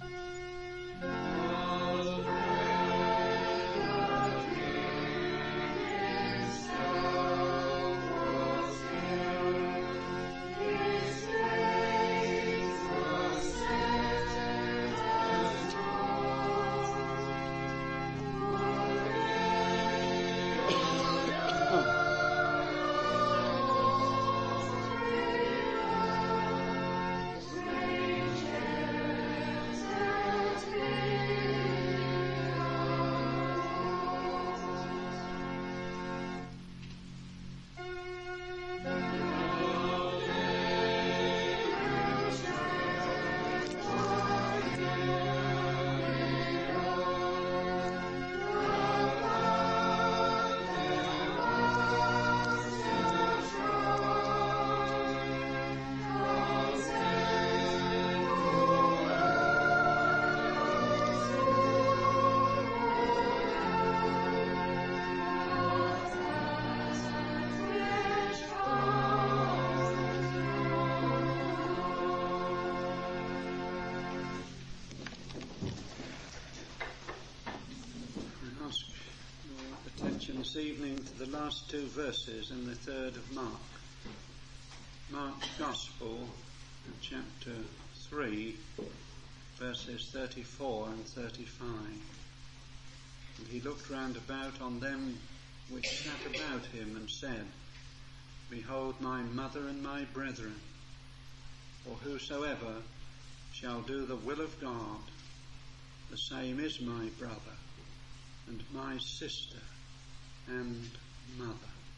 This evening to the last two verses in the 3rd of Mark. Mark's Gospel, chapter 3, verses 34 and 35. And he looked round about on them which sat about him and said, Behold my mother and my brethren, for whosoever shall do the will of God, the same is my brother and my sister and mother.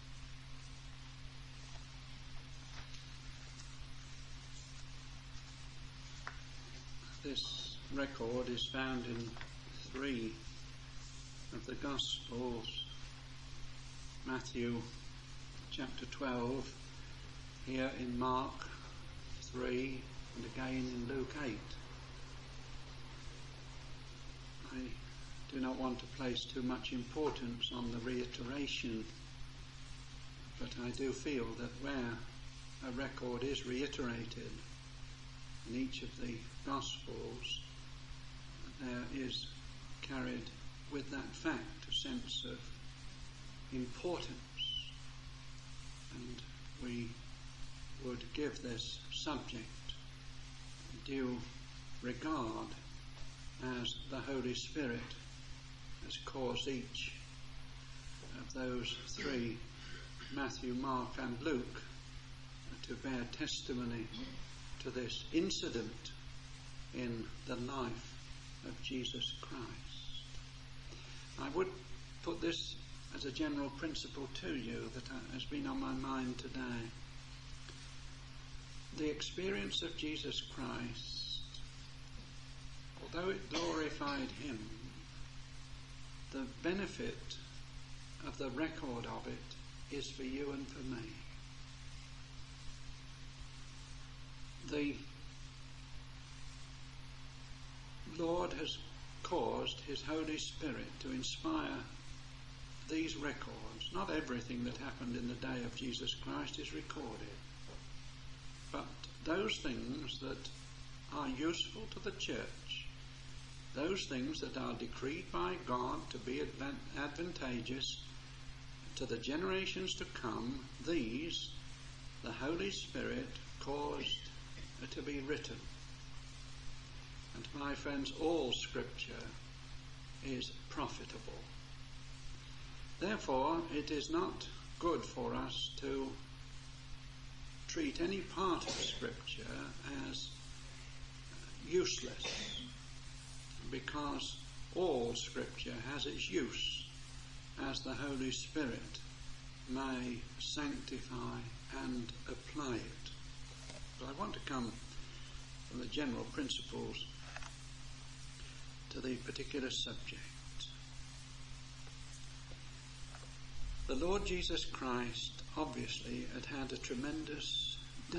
This record is found in 3 of the Gospels. Matthew chapter 12, here in Mark 3, and again in Luke 8. I do not want to place too much importance on the reiteration, but I do feel that where a record is reiterated in each of the Gospels, there is carried with that fact a sense of importance, and we would give this subject due regard as the Holy Spirit has caused each of those 3, Matthew, Mark and Luke, to bear testimony to this incident in the life of Jesus Christ. I would put this as a general principle to you that has been on my mind today. The experience of Jesus Christ, although it glorified him, the benefit of the record of it is for you and for me. The Lord has caused his Holy Spirit to inspire these records. Not everything that happened in the day of Jesus Christ is recorded, but those things that are useful to the church, those things that are decreed by God to be advantageous to the generations to come, these the Holy Spirit caused to be written. And my friends, all Scripture is profitable. Therefore, it is not good for us to treat any part of Scripture as useless, because all Scripture has its use as the Holy Spirit may sanctify and apply it. But I want to come from the general principles to the particular subject. The Lord Jesus Christ obviously had a tremendous day,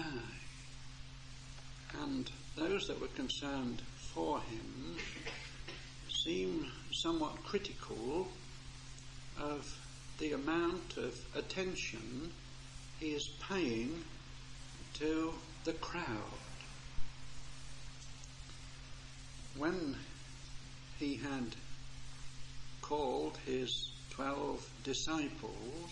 and those that were concerned for him seem somewhat critical of the amount of attention he is paying to the crowd. when he had called his 12 disciples,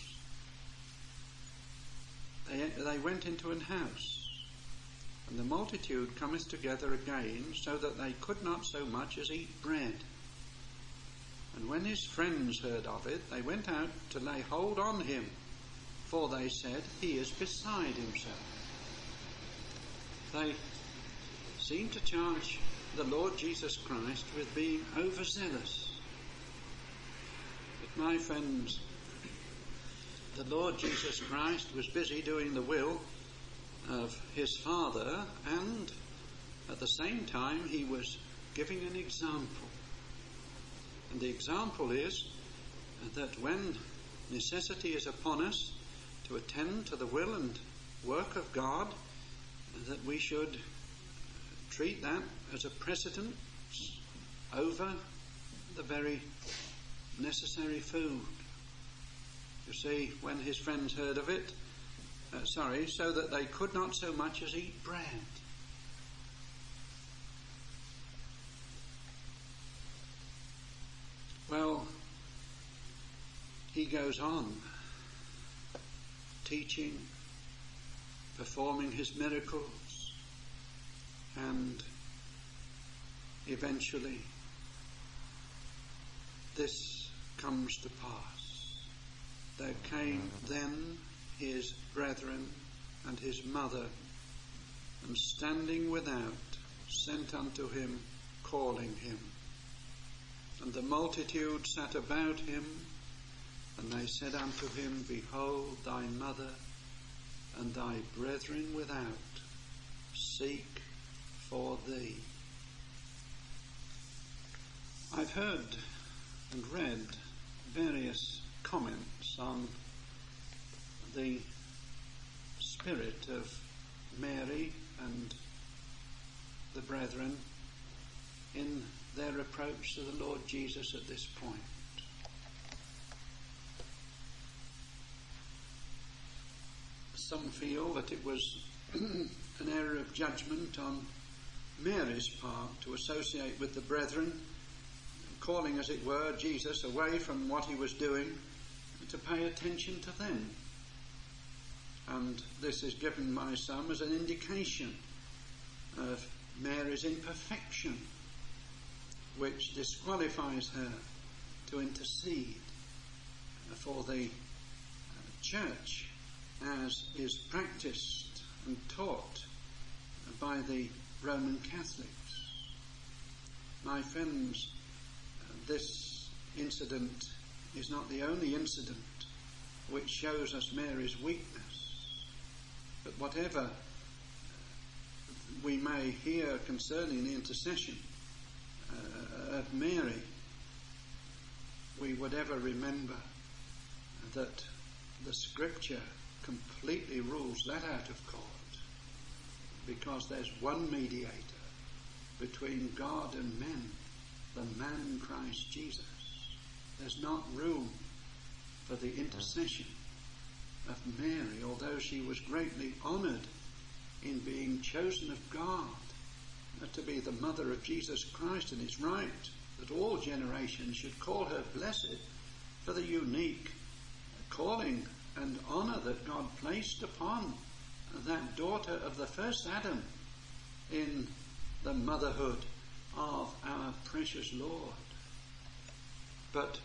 they went into an house, and the multitude cometh together again, so that they could not so much as eat bread. And when his friends heard of it, they went out to lay hold on him, for they said, he is beside himself. They seem to charge the Lord Jesus Christ with being overzealous. But my friends, the Lord Jesus Christ was busy doing the will of his Father, and at the same time he was giving an example. And the example is that when necessity is upon us to attend to the will and work of God, that we should treat that as a precedent over the very necessary food. You see, when his friends heard of it, so that they could not so much as eat bread. Well, he goes on teaching, performing his miracles, and eventually this comes to pass. There came then his brethren and his mother, and standing without, sent unto him, calling him. And the multitude sat about him, and they said unto him, Behold thy mother, and thy brethren without seek for thee. I've heard and read various comments on the spirit of Mary and the brethren in their approach to the Lord Jesus at this point. Some feel that it was an error of judgment on Mary's part to associate with the brethren, calling, as it were, Jesus away from what he was doing to pay attention to them. And this is given by some as an indication of Mary's imperfection, which disqualifies her to intercede for the church as is practiced and taught by the Roman Catholics. My friends, this incident is not the only incident which shows us Mary's weakness. But whatever we may hear concerning the intercession of Mary, we would ever remember that the Scripture completely rules that out of court, because there's one mediator between God and men, the man Christ Jesus. There's not room for the intercession of Mary, although she was greatly honoured in being chosen of God to be the mother of Jesus Christ, and it's right that all generations should call her blessed for the unique calling and honour that God placed upon that daughter of the first Adam in the motherhood of our precious Lord. But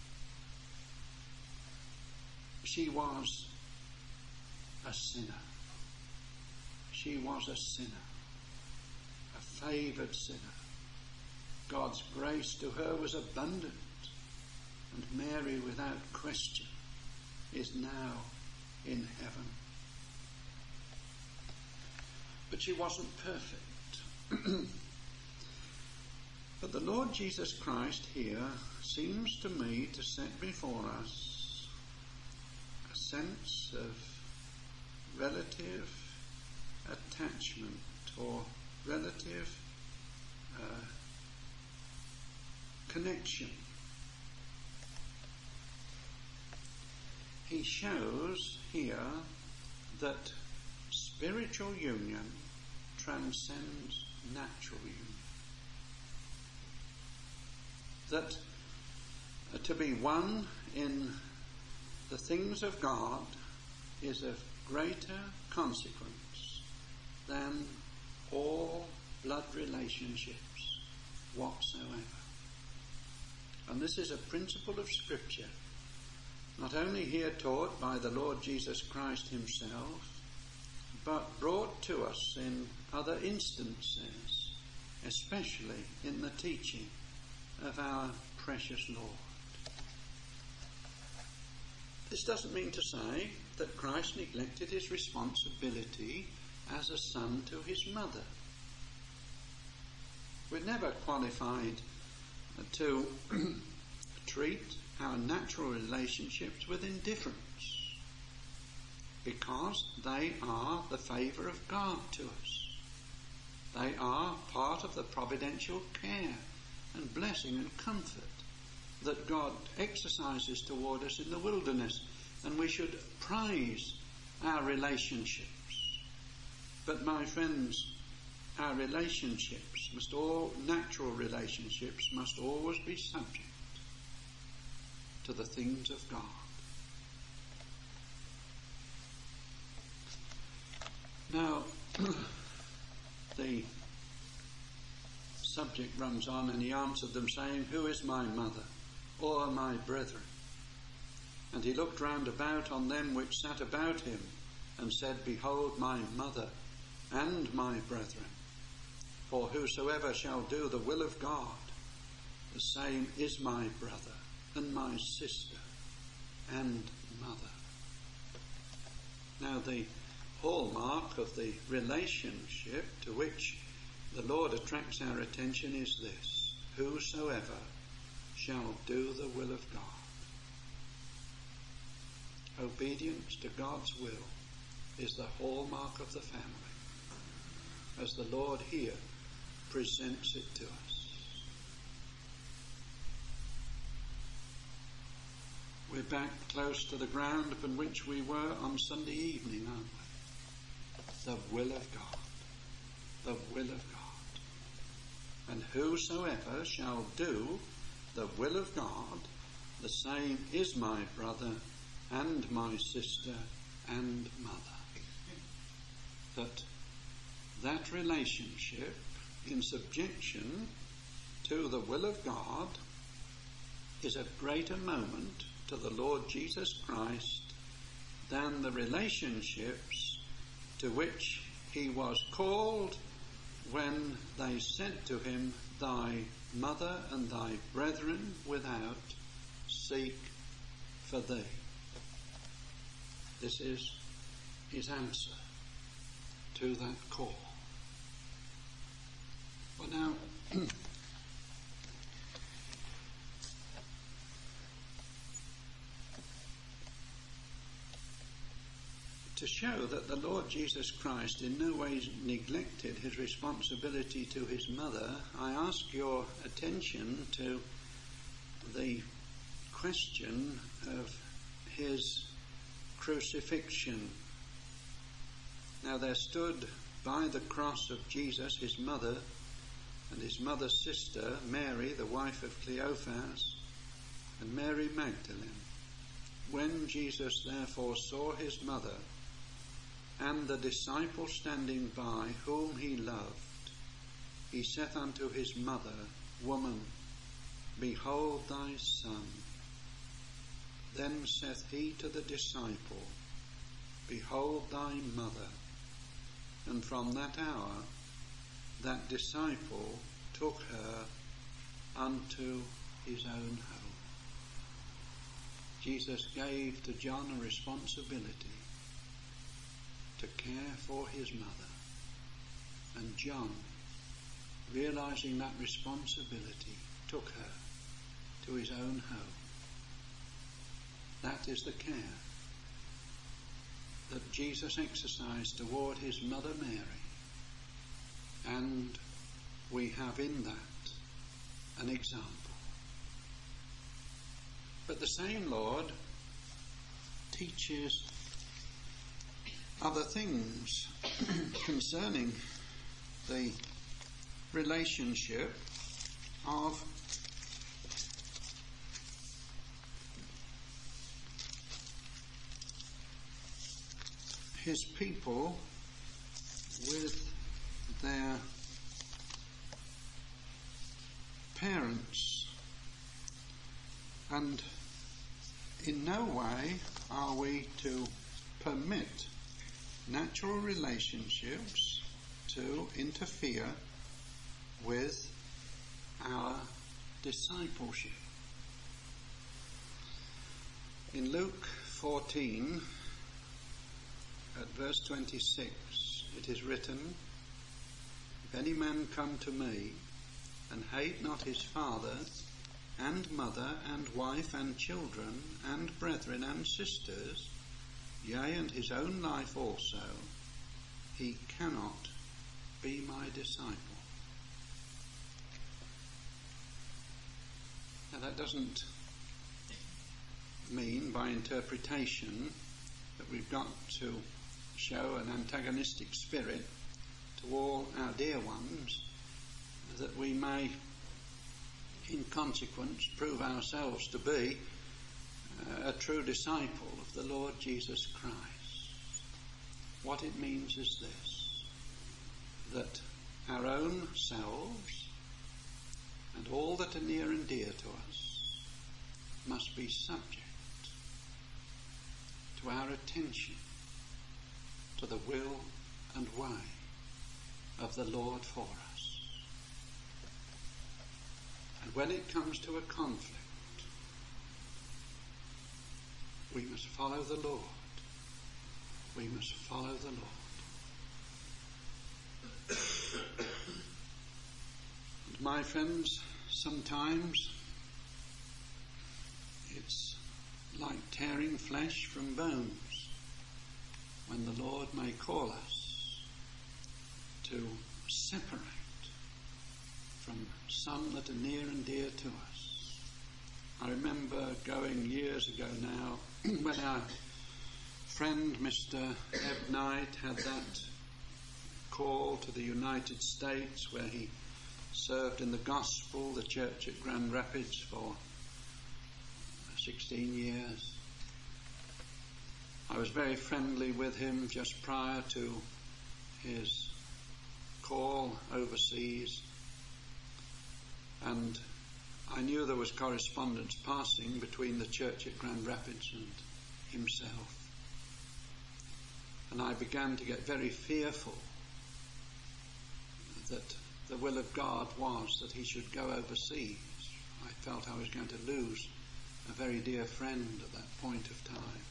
she was a sinner. She was a sinner, a favoured sinner. God's grace to her was abundant, and Mary, without question, is now in heaven. But she wasn't perfect. But the Lord Jesus Christ here seems to me to set before us a sense of relative attachment or relative connection. He shows here that spiritual union transcends natural union. that to be one in the things of God is of greater consequence than all blood relationships whatsoever. And this is a principle of Scripture, not only here taught by the Lord Jesus Christ himself, but brought to us in other instances, especially in the teaching of our precious Lord. This doesn't mean to say that Christ neglected his responsibility as a son to his mother. We're never qualified to treat our natural relationships with indifference, because they are the favour of God to us. They are part of the providential care and blessing and comfort that God exercises toward us in the wilderness, and we should prize our relationships. But my friends, our relationships natural relationships must always be subject to the things of God. Now, the subject runs on, and he answered them, saying, "Who is my mother, or my brethren?" And he looked round about on them which sat about him, and said, "Behold my mother and my brethren. For whosoever shall do the will of God, the same is my brother and my sister and mother." Now, the hallmark of the relationship to which the Lord attracts our attention is this: whosoever shall do the will of God. Obedience to God's will is the hallmark of the family, as the Lord here presents it to us. We're back close to the ground upon which we were on Sunday evening, aren't we? The will of God. The will of God. And whosoever shall do the will of God, the same is my brother and my sister and mother. That relationship in subjection to the will of God is of greater moment to the Lord Jesus Christ than the relationships to which he was called when they said to him, "Thy mother and thy brethren without seek for thee." This is his answer to that call. Well, now, to show that the Lord Jesus Christ in no way neglected his responsibility to his mother, I ask your attention to the question of his crucifixion. Now, there stood by the cross of Jesus his mother and his mother's sister, Mary, the wife of Cleophas, and Mary Magdalene. When Jesus therefore saw his mother and the disciple standing by, whom he loved, he saith unto his mother, "Woman, behold thy son." Then saith he to the disciple, "Behold thy mother." And from that hour that disciple took her unto his own home. Jesus gave to John a responsibility to care for his mother. And John, realizing that responsibility, took her to his own home. That is the care that Jesus exercised toward his mother Mary. And we have in that an example. But the same Lord teaches other things concerning the relationship of his people with their parents, and in no way are we to permit natural relationships to interfere with our discipleship. In Luke 14, at verse 26, it is written, "If any man come to me, and hate not his father, and mother, and wife, and children, and brethren, and sisters, yea, and his own life also, he cannot be my disciple." Now that doesn't mean by interpretation that we've got to show an antagonistic spirit to all our dear ones, that we may in consequence prove ourselves to be a true disciple of the Lord Jesus Christ. What it means is this, that our own selves and all that are near and dear to us must be subject to our attention to the will and way of the Lord for us. And when it comes to a conflict, we must follow the Lord. We must follow the Lord. And my friends, sometimes it's like tearing flesh from bones when the Lord may call us to separate from some that are near and dear to us. I remember going years ago now when our friend Mr. Eb Knight had that call to the United States where he served in the gospel, the church at Grand Rapids, for 16 years. I was very friendly with him just prior to his call overseas, and I knew there was correspondence passing between the church at Grand Rapids and himself. And I began to get very fearful that the will of God was that he should go overseas. I felt I was going to lose a very dear friend at that point of time.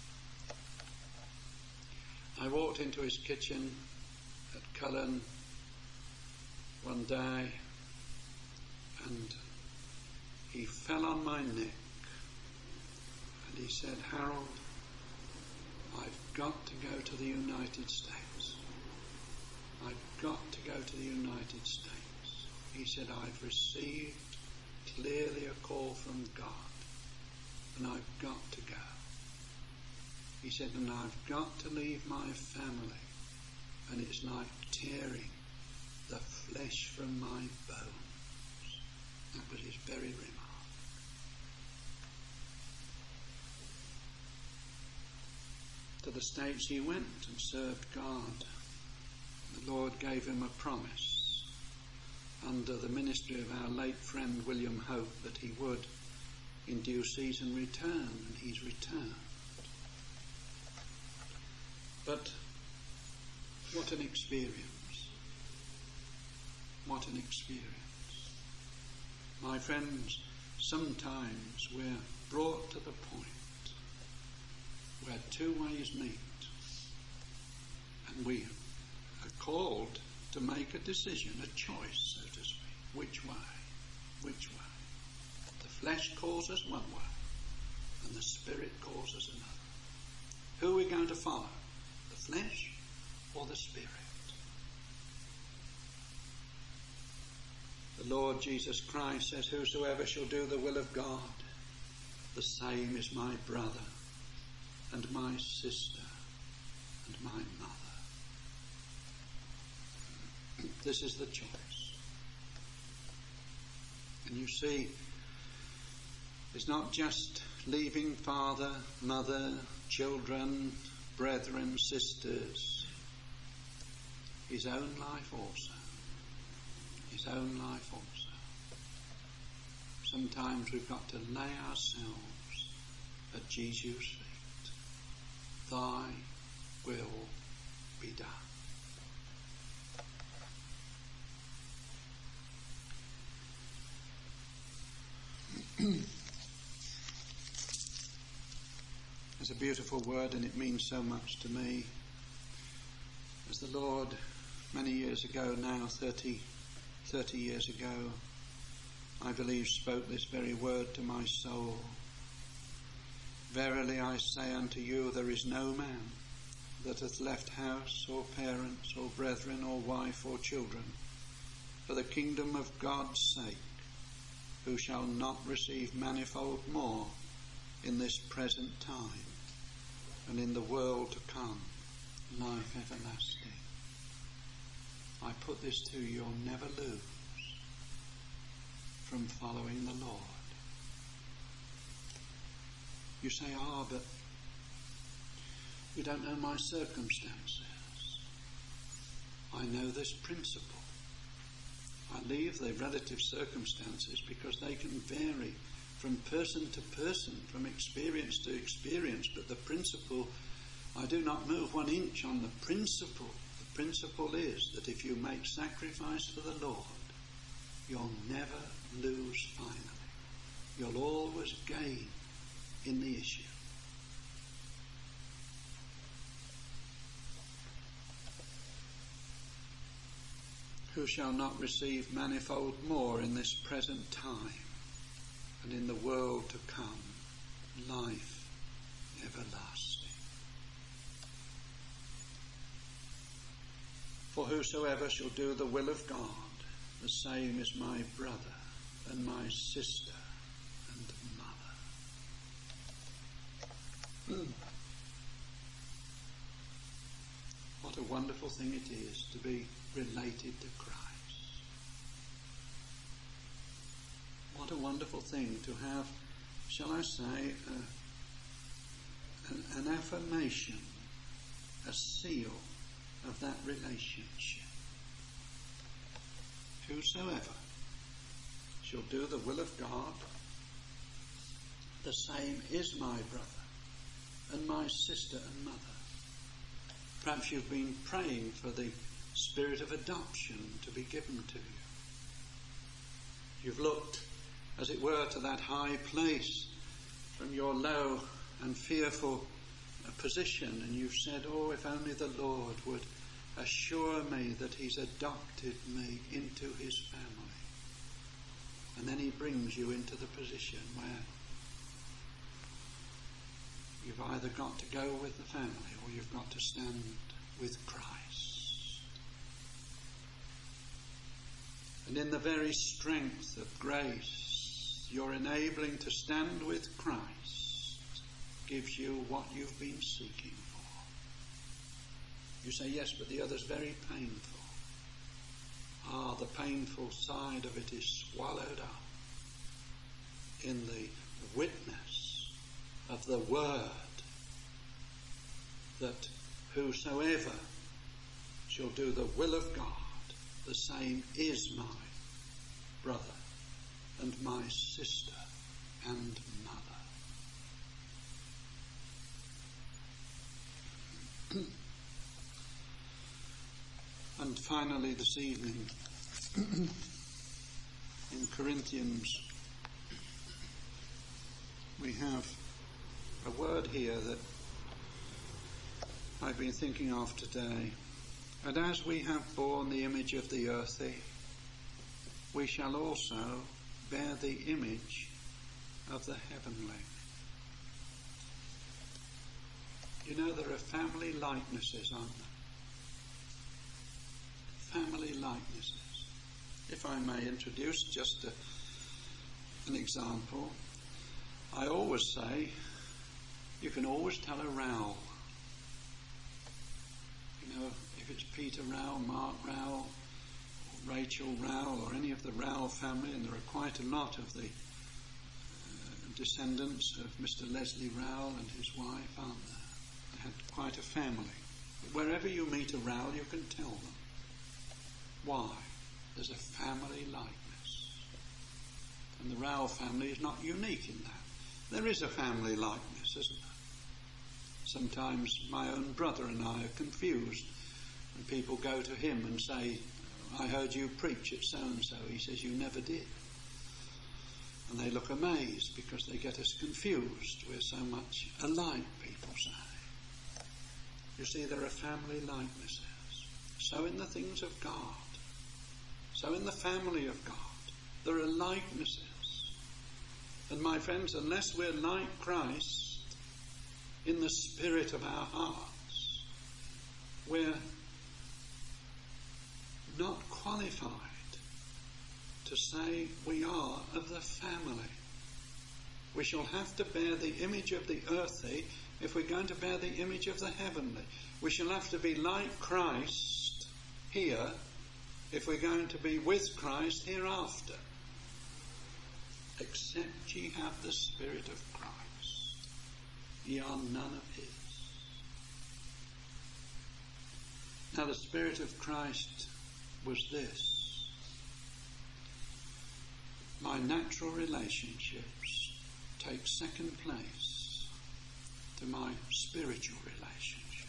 I walked into his kitchen at Cullen one day, and he fell on my neck and he said, "Harold, I've got to go to the United States. I've got to go to the United States." He said, "I've received clearly a call from God, and I've got to go." He said, "And I've got to leave my family, and it's like tearing the flesh from my bones." That was his very remark. To the States he went and served God. The Lord gave him a promise under the ministry of our late friend William Hope that he would in due season return, and he's returned. But what an experience. What an experience. My friends, sometimes we're brought to the point where two ways meet, and we are called to make a decision, a choice, so to speak. Which way? Which way? The flesh calls us one way, and the Spirit calls us another. Who are we going to follow? The flesh or the Spirit? The Lord Jesus Christ says, "Whosoever shall do the will of God, the same is my brother and my sister and my mother." This is the choice. And you see, it's not just leaving father, mother, children, brethren, sisters, his own life also. His own life also. Sometimes we've got to lay ourselves at Jesus' feet. Thy will be done. It's a beautiful word, and it means so much to me. As the Lord, many years ago now, 30 years ago, I believe spoke this very word to my soul. Verily I say unto you, there is no man that hath left house or parents or brethren or wife or children for the kingdom of God's sake, who shall not receive manifold more in this present time and in the world to come, life everlasting. I put this to you, you'll never lose from following the Lord. You say, but you don't know my circumstances. I know this principle. I leave the relative circumstances because they can vary from person to person, from experience to experience, but the principle, I do not move 1 inch on the principle. The principle is that if you make sacrifice for the Lord, you'll never lose finally. You'll always gain in the issue. Who shall not receive manifold more in this present time and in the world to come, life everlasting. For whosoever shall do the will of God, the same is my brother and my sister and mother. What a wonderful thing it is to be related to Christ. What a wonderful thing to have, shall I say, an affirmation, a seal of that relationship. Whosoever shall do the will of God, the same is my brother and my sister and mother. Perhaps you've been praying for the spirit of adoption to be given to you. You've looked, as it were, to that high place from your low and fearful position, and you've said, if only the Lord would assure me that he's adopted me into his family. And then he brings you into the position where you've either got to go with the family or you've got to stand with Christ. And in the very strength of grace, your enabling to stand with Christ gives you what you've been seeking for. You say, yes, but the other's very painful. The painful side of it is swallowed up in the witness of the word that whosoever shall do the will of God, the same is my brother and my sister and mother. And finally this evening, in Corinthians, we have a word here that I've been thinking of today. And as we have borne the image of the earthy, we shall also bear the image of the heavenly. You know, there are family likenesses, aren't there? Family likenesses. If I may introduce just an example, I always say you can always tell a Rowell. You know, if it's Peter Rowell, Mark Rowell, or Rachel Rowell, or any of the Rowell family, and there are quite a lot of the descendants of Mr. Leslie Rowell and his wife, aren't there? had quite a family. But wherever you meet a Rowell, you can tell them. Why? There's a family likeness. And the Rowell family is not unique in that. There is a family likeness, isn't there? Sometimes my own brother and I are confused when people go to him and say, I heard you preach at so-and-so. He says, you never did. And they look amazed because they get us confused. We're so much alike, people say. You see, there are family likenesses. So in the things of God. So in the family of God. There are likenesses. And my friends, unless we're like Christ in the spirit of our hearts, we're not qualified to say we are of the family. We shall have to bear the image of the earthly if we're going to bear the image of the heavenly. We shall have to be like Christ here if we're going to be with Christ hereafter. Except ye have the Spirit of Christ, ye are none of his. Now the Spirit of Christ was this: my natural relationships take second place to my spiritual relationships.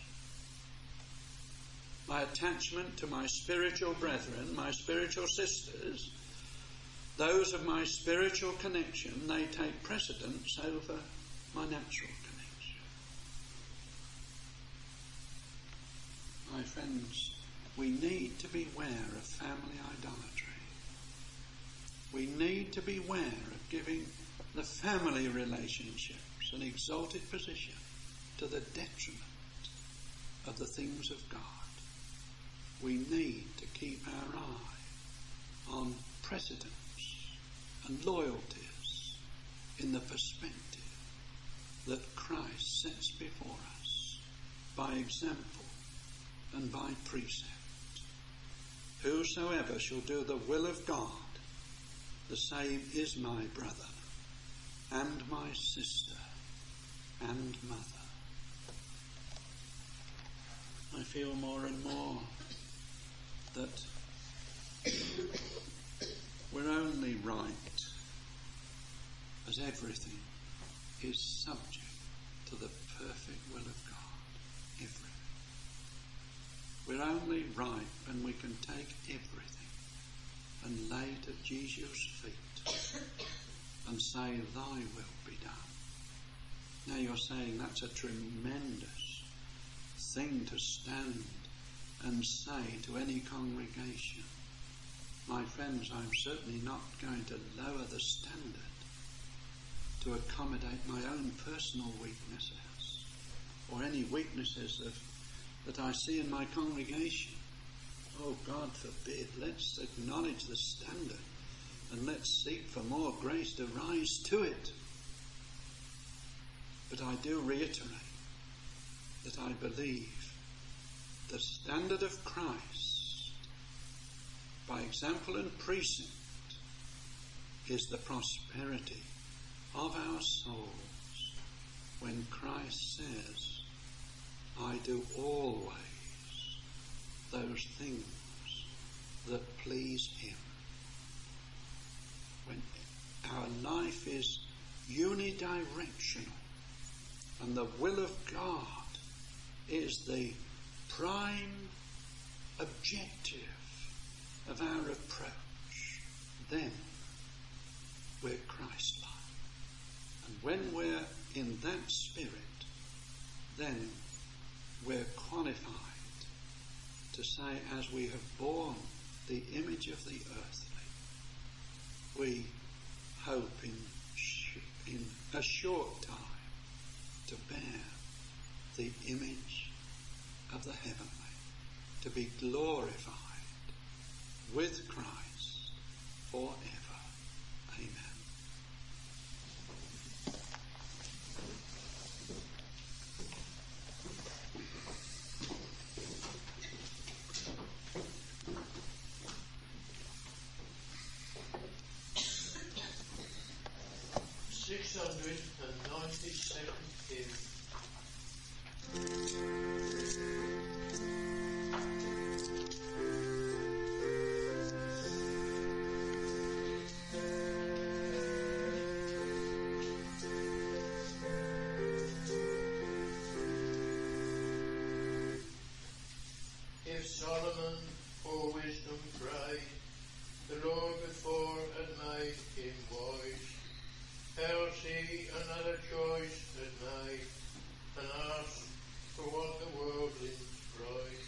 My attachment to my spiritual brethren, my spiritual sisters, those of my spiritual connection, they take precedence over my natural connection. My friends, we need to beware of family idolatry. We need to beware of giving the family relationships an exalted position to the detriment of the things of God. We need to keep our eye on precedence and loyalties in the perspective that Christ sets before us by example and by precept. Whosoever shall do the will of God, the same is my brother and my sister and mother. I feel more and more that we're only right as everything is subject to the perfect will of God. Everything. We're only right when we can take everything and lay it at Jesus' feet and say, thy will be done. Now you're saying that's a tremendous thing to stand and say to any congregation. My friends, I'm certainly not going to lower the standard to accommodate my own personal weaknesses or any weaknesses that I see in my congregation. Oh, God forbid. Let's acknowledge the standard and let's seek for more grace to rise to it. But I do reiterate that I believe the standard of Christ, by example and precept, is the prosperity of our souls when Christ says, I do always those things that please him. When our life is unidirectional and the will of God is the prime objective of our approach, then we're Christ-like. And when we're in that spirit, then we're qualified to say, as we have borne the image of the earthly, we hope in a short time to bear the image of the heavenly, to be glorified with Christ forever. Amen. If Solomon for wisdom cried, the Lord before had made him wise, held he another choice at night, and asked for what the worldlings prize.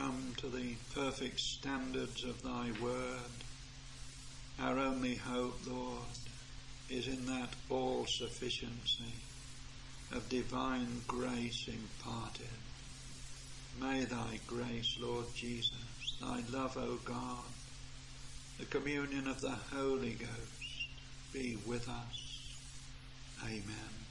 come to the perfect standards of thy word. Our only hope, Lord, is in that all-sufficiency of divine grace imparted. May thy grace, Lord Jesus, thy love, O God, the communion of the Holy Ghost be with us. Amen.